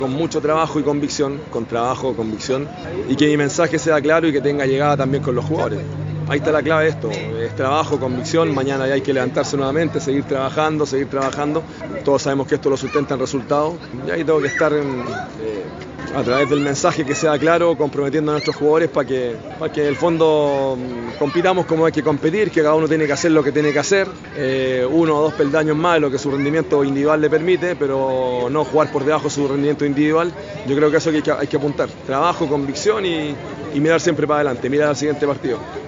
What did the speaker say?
Con mucho trabajo y convicción, con trabajo, convicción, y que mi mensaje sea claro y que tenga llegada también con los jugadores. Ahí está la clave de esto, es trabajo, convicción, mañana ya hay que levantarse nuevamente, seguir trabajando. Todos sabemos que esto lo sustenta en resultados, y ahí tengo que estar a través del mensaje que sea claro, comprometiendo a nuestros jugadores para que en el fondo compitamos como hay que competir, que cada uno tiene que hacer lo que tiene que hacer, 1 o 2 peldaños más de lo que su rendimiento individual le permite, pero no jugar por debajo de su rendimiento individual. Yo creo que eso hay que apuntar, trabajo, convicción y mirar siempre para adelante, mirar al siguiente partido.